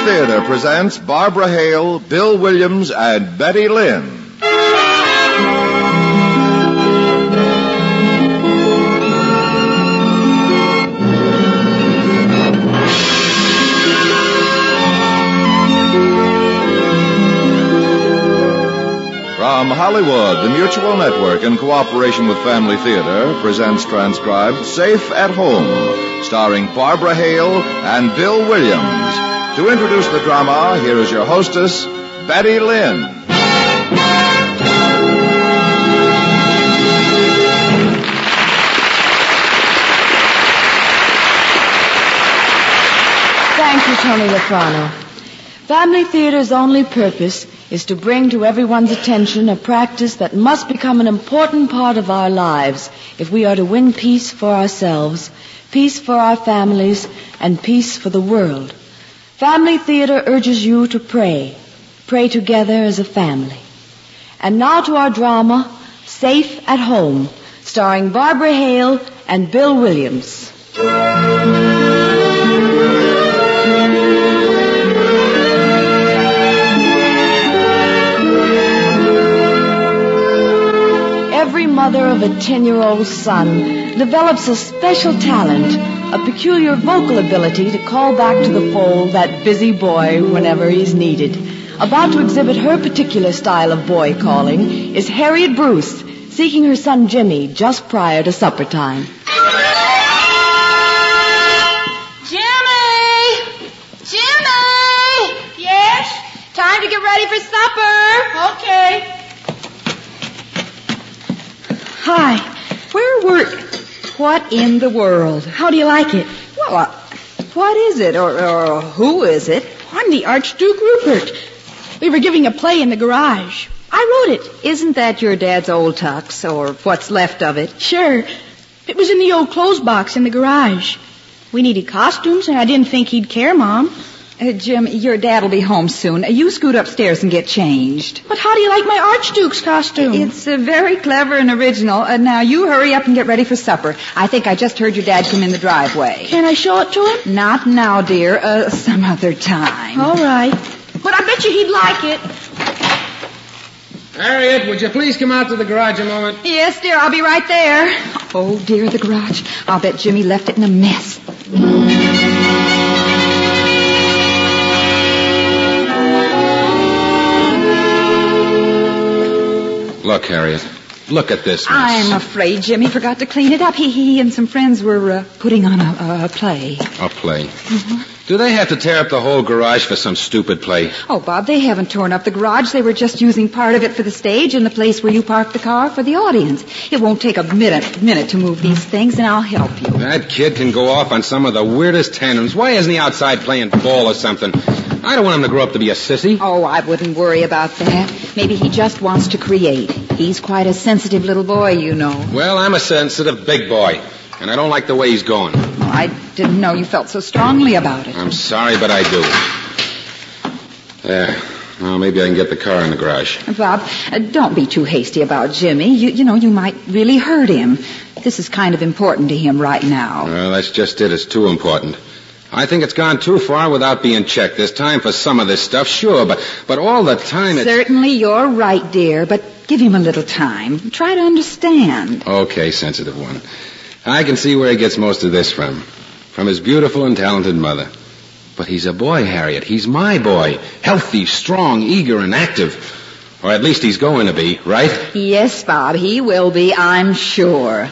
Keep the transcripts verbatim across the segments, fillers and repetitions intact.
Theater presents Barbara Hale, Bill Williams, and Betty Lynn. From Hollywood, the Mutual Network, in cooperation with Family Theater, presents transcribed Safe at Home, starring Barbara Hale and Bill Williams. To introduce the drama, here is your hostess, Betty Lynn. Thank you, Tony Lafrano. Family Theater's only purpose is to bring to everyone's attention a practice that must become an important part of our lives if we are to win peace for ourselves, peace for our families, and peace for the world. Family Theater urges you to pray. Pray together as a family. And now to our drama, Safe at Home, starring Barbara Hale and Bill Williams. Every mother of a ten-year-old son develops a special talent, a peculiar vocal ability to call back to the fold that busy boy whenever he's needed. About to exhibit her particular style of boy calling is Harriet Bruce, seeking her son Jimmy just prior to supper time. Jimmy! Jimmy! Yes? Time to get ready for supper. Okay. Hi. Where were... What in the world? How do you like it? Well, uh, what is it, or, or who is it? I'm the Archduke Rupert. We were giving a play in the garage. I wrote it. Isn't that your dad's old tux, or what's left of it? Sure. It was in the old clothes box in the garage. We needed costumes, and I didn't think he'd care, Mom. Uh, Jim, your dad'll be home soon. You scoot upstairs and get changed. But how do you like my Archduke's costume? It's uh, very clever and original. Uh, now, you hurry up and get ready for supper. I think I just heard your dad come in the driveway. Can I show it to him? Not now, dear. Uh, some other time. All right. But I bet you he'd like it. Harriet, would you please come out to the garage a moment? Yes, dear. I'll be right there. Oh, dear, the garage. I'll bet Jimmy left it in a mess. Look, Harriet. Look at this mess. I'm afraid Jimmy forgot to clean it up. He, he and some friends were uh, putting on a, a play. A play? Mm-hmm. Do they have to tear up the whole garage for some stupid play? Oh, Bob, they haven't torn up the garage. They were just using part of it for the stage and the place where you parked the car for the audience. It won't take a minute minute to move these things, and I'll help you. That kid can go off on some of the weirdest tandems. Why isn't he outside playing ball or something? I don't want him to grow up to be a sissy. Oh, I wouldn't worry about that. Maybe he just wants to create. He's quite a sensitive little boy, you know. Well, I'm a sensitive big boy, and I don't like the way he's going. Well, I didn't know you felt so strongly about it. I'm sorry, but I do. There. Well, maybe I can get the car in the garage. Bob, uh, don't be too hasty about Jimmy. You, you know, you might really hurt him. This is kind of important to him right now. Well, that's just it. It's too important. I think it's gone too far without being checked. There's time for some of this stuff, sure, but but all the time it's... Certainly, you're right, dear, but give him a little time. Try to understand. Okay, sensitive one. I can see where he gets most of this from. From his beautiful and talented mother. But he's a boy, Harriet. He's my boy. Healthy, strong, eager, and active. Or at least he's going to be, right? Yes, Bob, he will be, I'm sure.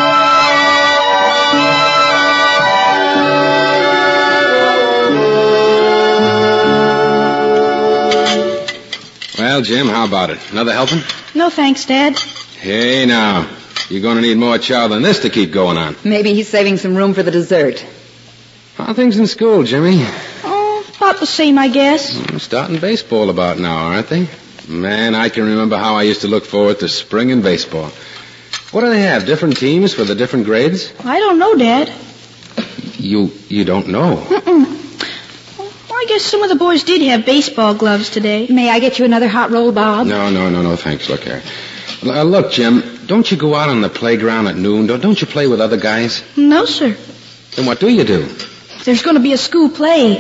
Well, Jim, how about it? Another helping? No thanks, Dad. Hey, now. You're going to need more chow than this to keep going on. Maybe he's saving some room for the dessert. How are things in school, Jimmy? Oh, about the same, I guess. Well, starting baseball about now, aren't they? Man, I can remember how I used to look forward to spring and baseball. What do they have, different teams for the different grades? I don't know, Dad. You you don't know? Mm-mm. Well, I guess some of the boys did have baseball gloves today. May I get you another hot roll, Bob? No, no, no, no, thanks. Look here. Uh, look, Jim, don't you go out on the playground at noon? Don't, don't you play with other guys? No, sir. Then what do you do? There's going to be a school play.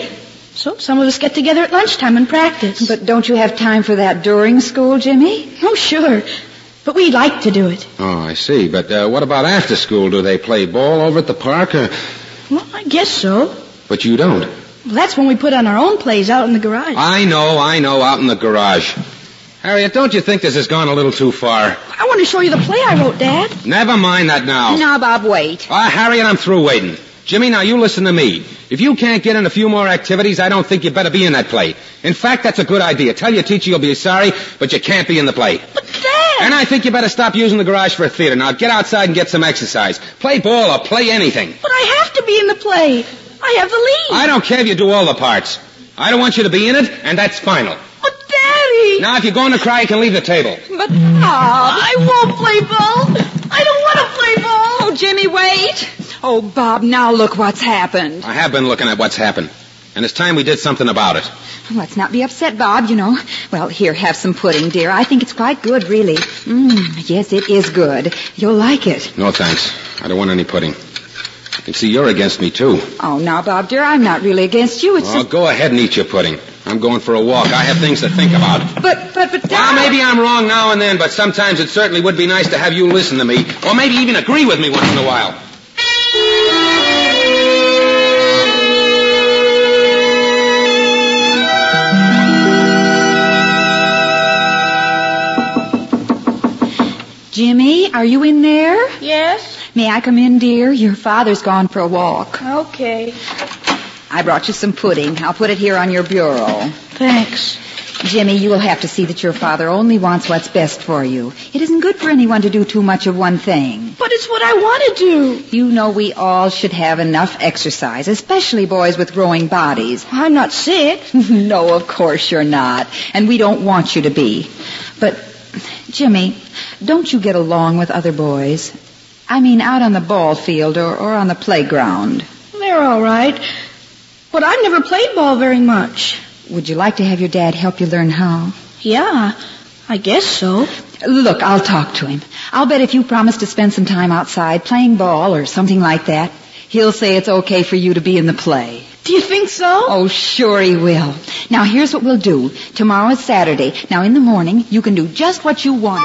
So some of us get together at lunchtime and practice. But don't you have time for that during school, Jimmy? Oh, sure. But we like to do it. Oh, I see. But uh, what about after school? Do they play ball over at the park? Or... Well, I guess so. But you don't. Well, that's when we put on our own plays out in the garage. I know, I know, out in the garage. Harriet, don't you think this has gone a little too far? I want to show you the play I wrote, Dad. Never mind that now. Now, Bob, wait. Ah, Harriet, I'm through waiting. Jimmy, now you listen to me. If you can't get in a few more activities, I don't think you better be in that play. In fact, that's a good idea. Tell your teacher you'll be sorry, but you can't be in the play. But, Dad! And I think you better stop using the garage for a theater. Now get outside and get some exercise. Play ball or play anything. But I have to be in the play. I have the lead. I don't care if you do all the parts. I don't want you to be in it, and that's final. But, Daddy! Now, if you're going to cry, you can leave the table. But, Bob... I won't play ball. I don't want to play ball. Oh, Jimmy, wait. Oh, Bob, now look what's happened. I have been looking at what's happened. And it's time we did something about it. Let's not be upset, Bob, you know. Well, here, have some pudding, dear. I think it's quite good, really. Mmm, yes, it is good. You'll like it. No, thanks. I don't want any pudding. I can see you're against me, too. Oh, now, Bob, dear, I'm not really against you. It's Oh, just... go ahead and eat your pudding. I'm going for a walk. I have things to think about. But, but, but, Dad... Well, maybe I'm wrong now and then, but sometimes it certainly would be nice to have you listen to me. Or maybe even agree with me once in a while. Jimmy, are you in there? Yes? May I come in, dear? Your father's gone for a walk. Okay. I brought you some pudding. I'll put it here on your bureau. Thanks. Jimmy, you will have to see that your father only wants what's best for you. It isn't good for anyone to do too much of one thing. But it's what I want to do. You know we all should have enough exercise, especially boys with growing bodies. I'm not sick. No, of course you're not. And we don't want you to be. But, Jimmy, don't you get along with other boys? I mean, out on the ball field or, or on the playground. They're all right. But I've never played ball very much. Would you like to have your dad help you learn how? Yeah, I guess so. Look, I'll talk to him. I'll bet if you promise to spend some time outside playing ball or something like that, he'll say it's okay for you to be in the play. Do you think so? Oh, sure he will. Now, here's what we'll do. Tomorrow is Saturday. Now, in the morning, you can do just what you want.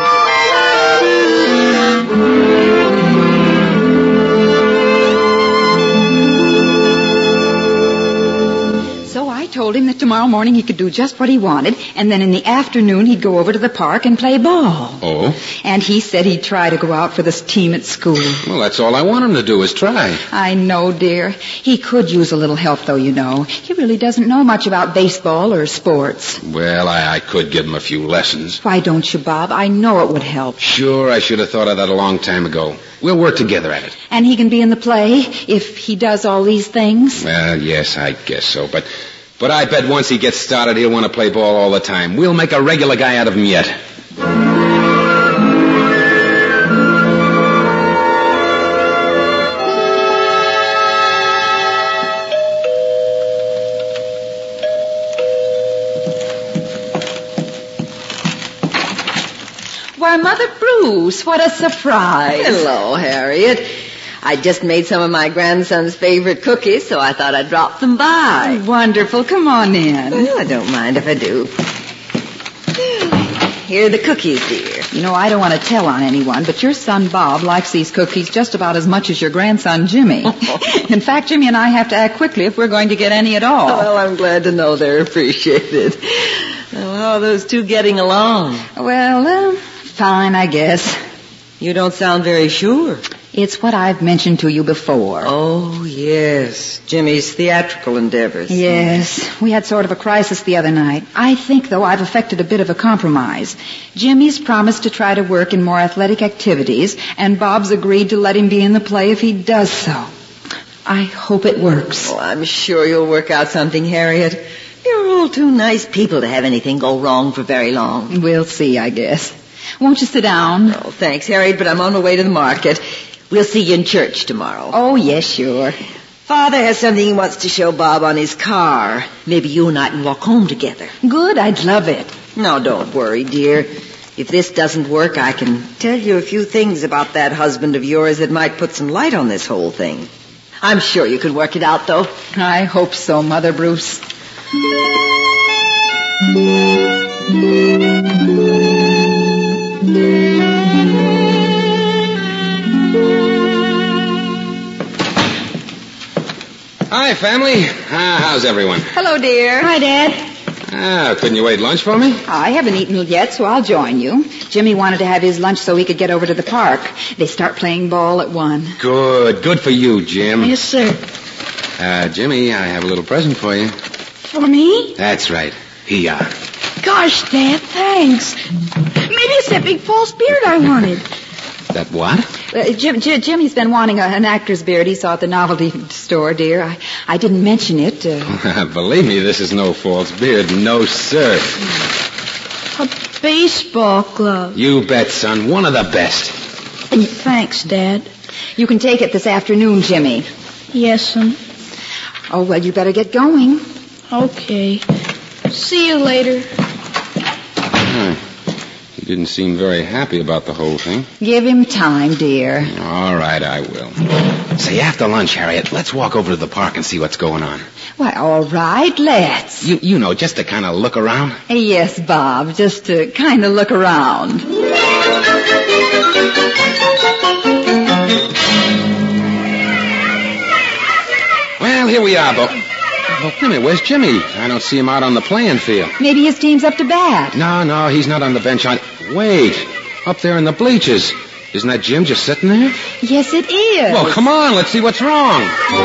So I told him that tomorrow morning he could do just what he wanted, and then in the afternoon he'd go over to the park and play ball. Oh? And he said he'd try to go out for this team at school. Well, that's all I want him to do is try. I know, dear. He could use a little help, though, you know. He really doesn't know much about baseball or sports. Well, I, I could give him a few lessons. Why don't you, Bob? I know it would help. Sure, I should have thought of that a long time ago. We'll work together at it. And he can be in the play if he does all these things? Well, yes, I guess so. But but I bet once he gets started, he'll want to play ball all the time. We'll make a regular guy out of him yet. Why, Mother Bruce, what a surprise. Hello, Harriet. I just made some of my grandson's favorite cookies, so I thought I'd drop them by. Wonderful. Come on in. Well, I don't mind if I do. Here are the cookies, dear. You know, I don't want to tell on anyone, but your son Bob likes these cookies just about as much as your grandson Jimmy. In fact, Jimmy and I have to act quickly if we're going to get any at all. Well, I'm glad to know they're appreciated. Well, how are those two getting along? Well, uh, fine, I guess. You don't sound very sure. It's what I've mentioned to you before. Oh, yes. Jimmy's theatrical endeavors. Yes. We had sort of a crisis the other night. I think, though, I've effected a bit of a compromise. Jimmy's promised to try to work in more athletic activities, and Bob's agreed to let him be in the play if he does so. I hope it works. Oh, I'm sure you'll work out something, Harriet. You're all too nice people to have anything go wrong for very long. We'll see, I guess. Won't you sit down? Oh, thanks, Harriet, but I'm on my way to the market. We'll see you in church tomorrow. Oh, yes, sure. Father has something he wants to show Bob on his car. Maybe you and I can walk home together. Good, I'd love it. No, don't worry, dear. If this doesn't work, I can tell you a few things about that husband of yours that might put some light on this whole thing. I'm sure you can work it out, though. I hope so, Mother Bruce. Hi, family. Ah, how's everyone? Hello, dear. Hi, Dad. Ah, couldn't you wait lunch for me? I haven't eaten yet, so I'll join you. Jimmy wanted to have his lunch so he could get over to the park. They start playing ball at one. Good. Good for you, Jim. Yes, sir. Uh, Jimmy, I have a little present for you. For me? That's right. Here you are. Gosh, Dad, thanks. Maybe it's that big false beard I wanted. That what? Uh, Jim, Jim, Jimmy's been wanting a, an actor's beard he saw at the novelty store, dear. I, I didn't mention it. Uh... Believe me, this is no false beard. No, sir. A baseball glove. You bet, son. One of the best. Thanks, Dad. You can take it this afternoon, Jimmy. Yes, son. Oh, well, you better get going. Okay. See you later. Hmm. He didn't seem very happy about the whole thing. Give him time, dear. All right, I will. Say, after lunch, Harriet, let's walk over to the park and see what's going on. Why, all right, let's. You you know, just to kind of look around. Yes, Bob, just to kind of look around. Well, here we are, but... Oh, wait a minute, where's Jimmy? I don't see him out on the playing field. Maybe his team's up to bat. No, no, he's not on the bench. On... Wait, up there in the bleachers. Isn't that Jim just sitting there? Yes, it is. Well, come on, let's see what's wrong.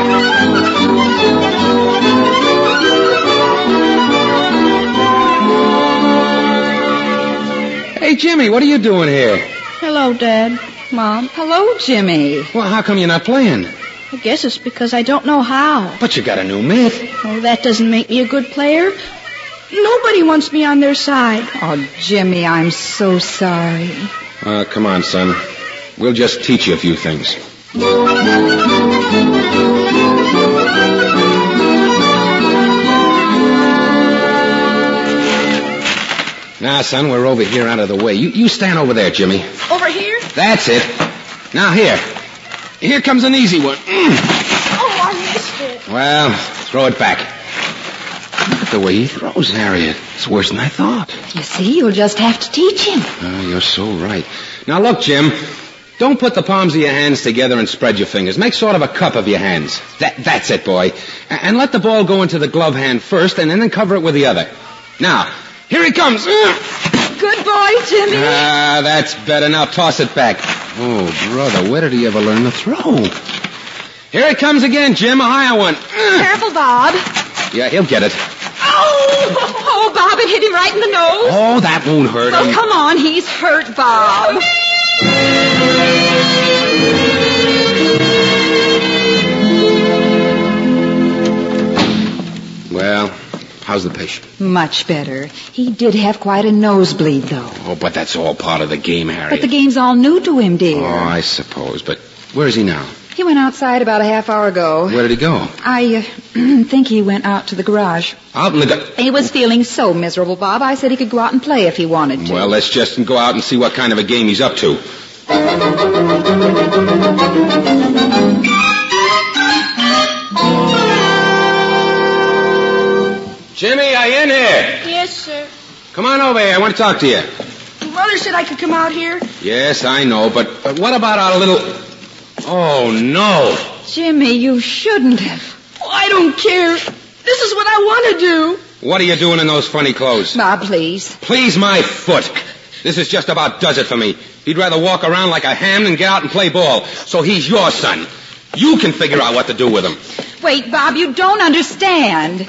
Hey, Jimmy, what are you doing here? Hello, Dad. Mom. Hello, Jimmy. Well, how come you're not playing? I guess it's because I don't know how. But you got a new mitt. Oh, that doesn't make me a good player. Nobody wants me on their side. Oh, Jimmy, I'm so sorry. Uh, come on, son. We'll just teach you a few things. Now, son, we're over here out of the way. You, you stand over there, Jimmy. Over here? That's it. Now, here. Here comes an easy one. Mm. Oh, I missed it. Well, throw it back. Look at the way he throws, Harriet. It's worse than I thought. You see, you'll just have to teach him. Oh, you're so right. Now, look, Jim. Don't put the palms of your hands together and spread your fingers. Make sort of a cup of your hands. That, that's it, boy. And let the ball go into the glove hand first, and then cover it with the other. Now, here he comes. Good boy, Jimmy. Ah, that's better. Now toss it back. Oh, brother, where did he ever learn to throw? Here it comes again, Jim. A higher one. Careful, Bob. Yeah, he'll get it. Oh! Oh, Bob, it hit him right in the nose. Oh, that won't hurt Oh, him. come on. He's hurt, Bob. Well, how's the patient? Much better. He did have quite a nosebleed, though. Oh, but that's all part of the game, Harriet. But the game's all new to him, dear. Oh, I suppose. But where is he now? He went outside about a half hour ago. Where did he go? I uh, think he went out to the garage. Out in the... Gu- He was feeling so miserable, Bob. I said he could go out and play if he wanted to. Well, let's just go out and see what kind of a game he's up to. Jimmy, are you in here? Yes, sir. Come on over here. I want to talk to you. Mother said I could come out here. Yes, I know, but, but what about our little... Oh, no. Jimmy, you shouldn't have. Oh, I don't care. This is what I want to do. What are you doing in those funny clothes? Bob, please. Please, my foot. This is just about does it for me. He'd rather walk around like a ham than get out and play ball. So he's your son. You can figure out what to do with him. Wait, Bob, you don't understand.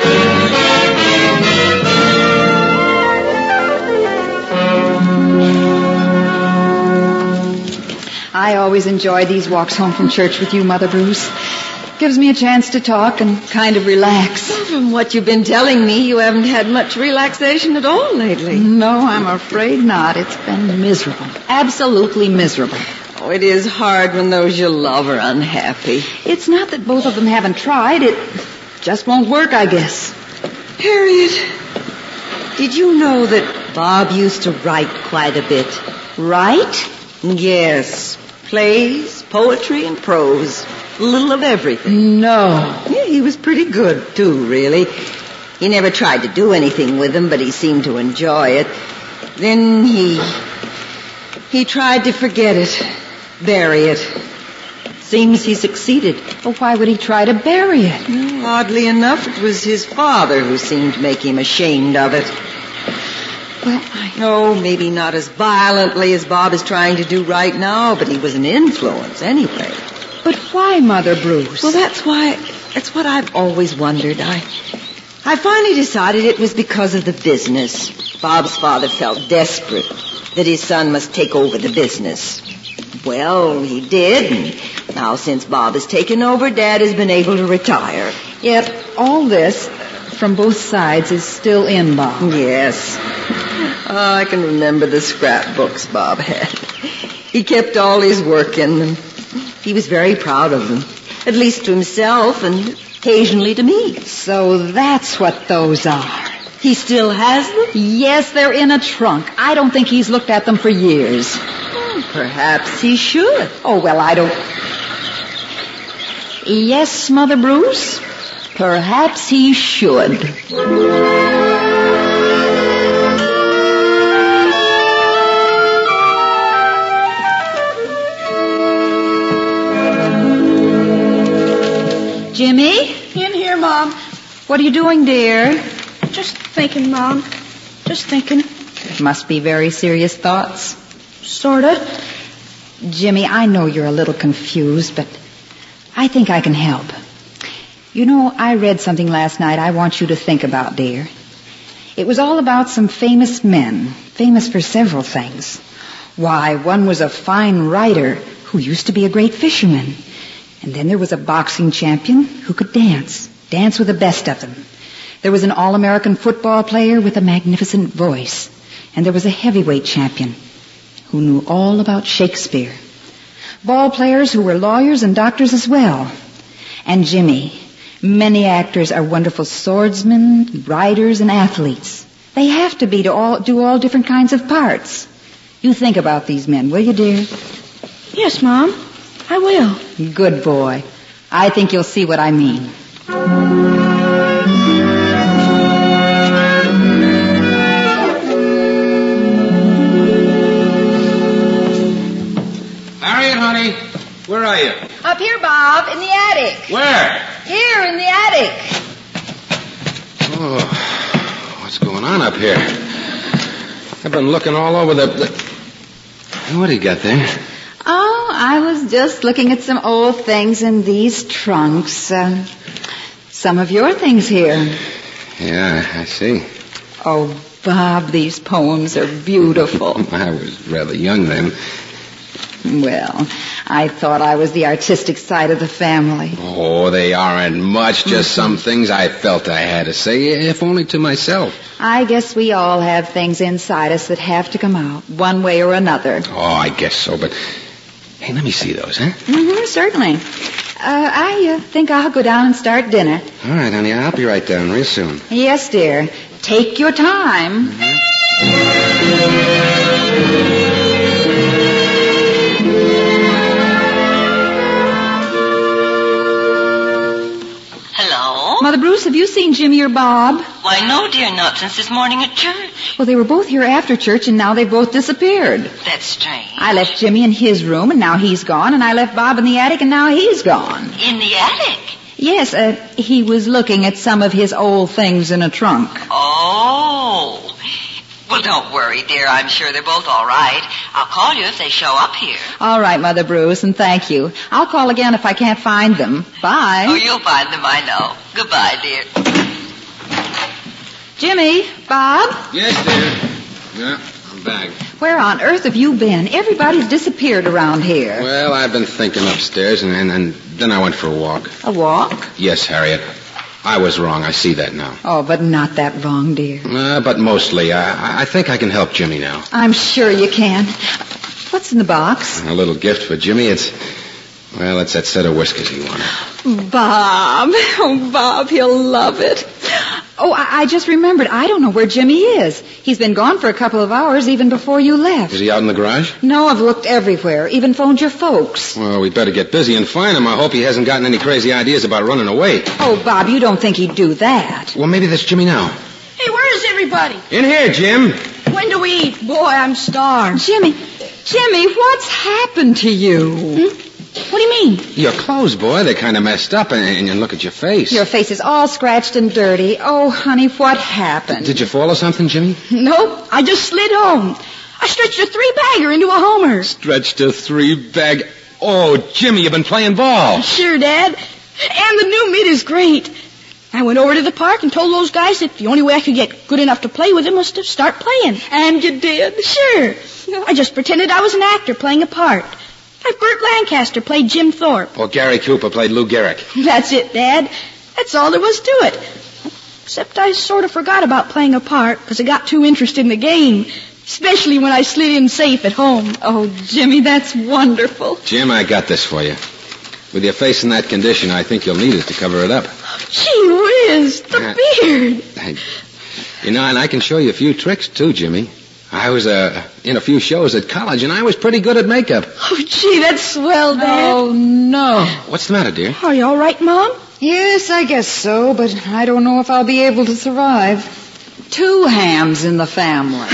I always enjoy these walks home from church with you, Mother Bruce. Gives me a chance to talk and kind of relax. From what you've been telling me, you haven't had much relaxation at all lately. No, I'm afraid not. It's been miserable. Absolutely miserable. Oh, it is hard when those you love are unhappy. It's not that both of them haven't tried. It just won't work, I guess. Harriet, did you know that Bob used to write quite a bit? Right? Yes. Plays, poetry, and prose. A little of everything. No. Yeah, he was pretty good, too, really. He never tried to do anything with them, but he seemed to enjoy it. Then he... he tried to forget it, bury it. Seems he succeeded. Well, why would he try to bury it? Well, oddly enough, it was his father who seemed to make him ashamed of it. Well, I... Oh, maybe not as violently as Bob is trying to do right now, but he was an influence anyway. But why, Mother Bruce? Well, that's why... that's what I've always wondered. I... I finally decided it was because of the business. Bob's father felt desperate that his son must take over the business. Well, he did, and now since Bob has taken over, Dad has been able to retire. Yet all this, from both sides, is still in Bob. Yes. Oh, I can remember the scrapbooks Bob had. He kept all his work in them. He was very proud of them, at least to himself and occasionally to me. So that's what those are. He still has them? Yes, they're in a trunk. I don't think he's looked at them for years. Oh, perhaps he should. Oh, well, I don't... Yes, Mother Bruce? Perhaps he should. Jimmy? In here, Mom. What are you doing, dear? Just thinking, Mom. Just thinking. Must be very serious thoughts. Sorta. Jimmy, I know you're a little confused, but I think I can help. You know, I read something last night I want you to think about, dear. It was all about some famous men, famous for several things. Why, one was a fine writer who used to be a great fisherman. And then there was a boxing champion who could dance, dance with the best of them. There was an all-American football player with a magnificent voice. And there was a heavyweight champion who knew all about Shakespeare. Ball players who were lawyers and doctors as well. And Jimmy, many actors are wonderful swordsmen, writers, and athletes. They have to be to all, do all different kinds of parts. You think about these men, will you, dear? Yes, Mom. I will. Good boy. I think you'll see what I mean. Harriet, honey, where are you? Up here, Bob, in the attic. Where? Here, in the attic. Oh, what's going on up here? I've been looking all over the... the... What do you got there? Oh, I was just looking at some old things in these trunks. Uh, some of your things here. Yeah, I see. Oh, Bob, these poems are beautiful. I was rather young then. Well, I thought I was the artistic side of the family. Oh, they aren't much, just mm-hmm. some things I felt I had to say, if only to myself. I guess we all have things inside us that have to come out, one way or another. Oh, I guess so, but... Hey, let me see those, huh? Mm-hmm, certainly. Uh, I uh, think I'll go down and start dinner. All right, honey, I'll be right down real soon. Yes, dear. Take your time. Mm-hmm. Mother Bruce, have you seen Jimmy or Bob? Why, no, dear, not since this morning at church. Well, they were both here after church, and now they've both disappeared. That's strange. I left Jimmy in his room, and now he's gone, and I left Bob in the attic, and now he's gone. In the attic? Yes, uh, he was looking at some of his old things in a trunk. Oh. Well, don't worry, dear. I'm sure they're both all right. I'll call you if they show up here. All right, Mother Bruce, and thank you. I'll call again if I can't find them. Bye. Oh, you'll find them, I know. Goodbye, dear. Jimmy, Bob? Yes, dear. Yeah, I'm back. Where on earth have you been? Everybody's disappeared around here. Well, I've been thinking upstairs, and, and, and then I went for a walk. A walk? Yes, Harriet. I was wrong. I see that now. Oh, but not that wrong, dear. Uh, but mostly, I, I think I can help Jimmy now. I'm sure you can. What's in the box? A little gift for Jimmy. It's, well, it's that set of whiskers he wanted. Bob. Oh, Bob, he'll love it. Oh, I, I just remembered. I don't know where Jimmy is. He's been gone for a couple of hours even before you left. Is he out in the garage? No, I've looked everywhere. Even phoned your folks. Well, we better get busy and find him. I hope he hasn't gotten any crazy ideas about running away. Oh, Bob, you don't think he'd do that. Well, maybe that's Jimmy now. Hey, where is everybody? In here, Jim. When do we eat? Boy, I'm starved. Jimmy, Jimmy, what's happened to you? Hmm? What do you mean? Your clothes, boy, they're kind of messed up, and, and look at your face. Your face is all scratched and dirty. Oh, honey, what happened? Did you fall or something, Jimmy? Nope, I just slid home. I stretched a three-bagger into a homer. Stretched a three-bag... Oh, Jimmy, you've been playing ball. Sure, Dad. And the new mitt is great. I went over to the park and told those guys that the only way I could get good enough to play with them was to start playing. And you did? Sure. I just pretended I was an actor playing a part. Like Burt Lancaster played Jim Thorpe. Or Gary Cooper played Lou Gehrig. That's it, Dad. That's all there was to it. Except I sort of forgot about playing a part because I got too interested in the game, especially when I slid in safe at home. Oh, Jimmy, that's wonderful. Jim, I got this for you. With your face in that condition, I think you'll need it to cover it up. Gee whiz, the Uh, beard. I, you know, and I can show you a few tricks, too, Jimmy. I was uh, in a few shows at college, and I was pretty good at makeup. Oh, gee, that's swell, Dad. Oh, no. What's the matter, dear? Are you all right, Mom? Yes, I guess so, but I don't know if I'll be able to survive. Two hams in the family.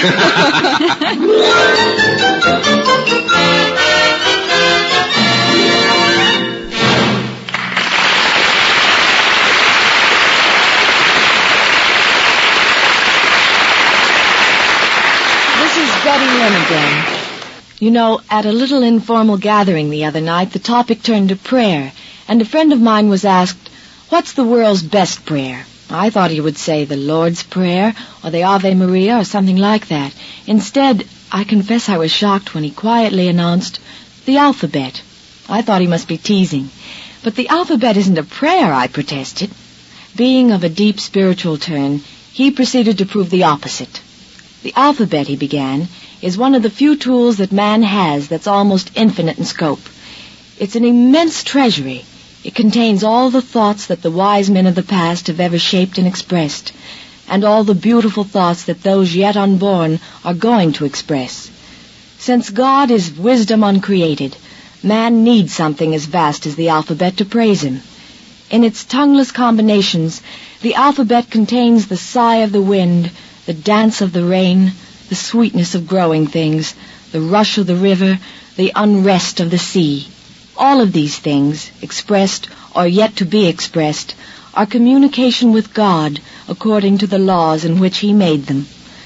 Betty Lynn again. You know, at a little informal gathering the other night, the topic turned to prayer, and a friend of mine was asked, what's the world's best prayer? I thought he would say the Lord's Prayer, or the Ave Maria, or something like that. Instead, I confess I was shocked when he quietly announced, the alphabet. I thought he must be teasing. But the alphabet isn't a prayer, I protested. Being of a deep spiritual turn, he proceeded to prove the opposite. The alphabet, he began, is one of the few tools that man has that's almost infinite in scope. It's an immense treasury. It contains all the thoughts that the wise men of the past have ever shaped and expressed, and all the beautiful thoughts that those yet unborn are going to express. Since God is wisdom uncreated, man needs something as vast as the alphabet to praise him. In its tongueless combinations, the alphabet contains the sigh of the wind, the dance of the rain, the sweetness of growing things, the rush of the river, the unrest of the sea. All of these things, expressed or yet to be expressed, are communication with God according to the laws in which He made them.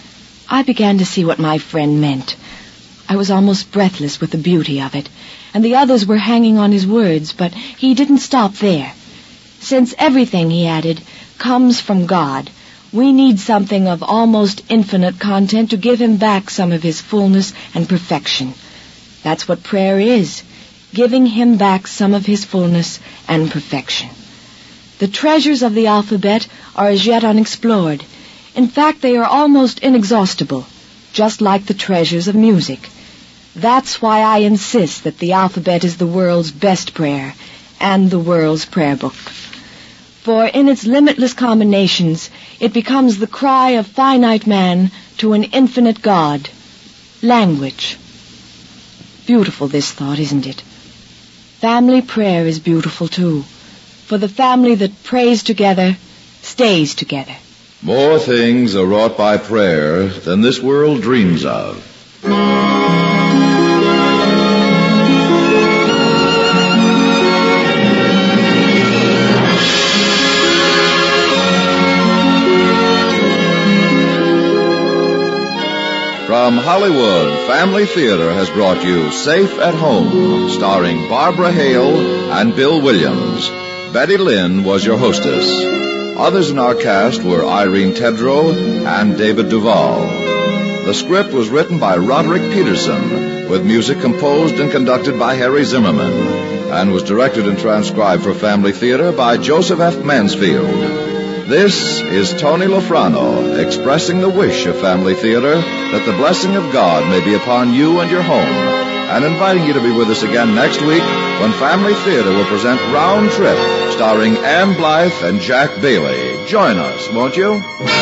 I began to see what my friend meant. I was almost breathless with the beauty of it, and the others were hanging on his words, but he didn't stop there. Since everything, he added, comes from God, we need something of almost infinite content to give him back some of his fullness and perfection. That's what prayer is, giving him back some of his fullness and perfection. The treasures of the alphabet are as yet unexplored. In fact, they are almost inexhaustible, just like the treasures of music. That's why I insist that the alphabet is the world's best prayer and the world's prayer book. For in its limitless combinations, it becomes the cry of finite man to an infinite God. Language. Beautiful, this thought, isn't it? Family prayer is beautiful, too. For the family that prays together stays together. More things are wrought by prayer than this world dreams of. From Hollywood, Family Theater has brought you Safe at Home, starring Barbara Hale and Bill Williams. Betty Lynn was your hostess. Others in our cast were Irene Tedrow and David Duvall. The script was written by Roderick Peterson, with music composed and conducted by Harry Zimmerman, and was directed and transcribed for Family Theater by Joseph F. Mansfield. This is Tony Lofrano, expressing the wish of Family Theater that the blessing of God may be upon you and your home, and inviting you to be with us again next week when Family Theater will present Round Trip, starring Ann Blythe and Jack Bailey. Join us, won't you?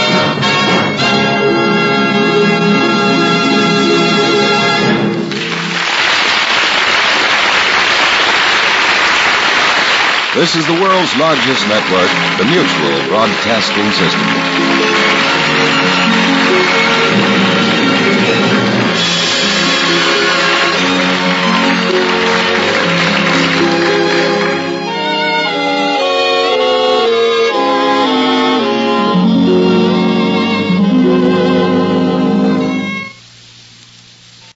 This is the world's largest network, the Mutual Broadcasting System.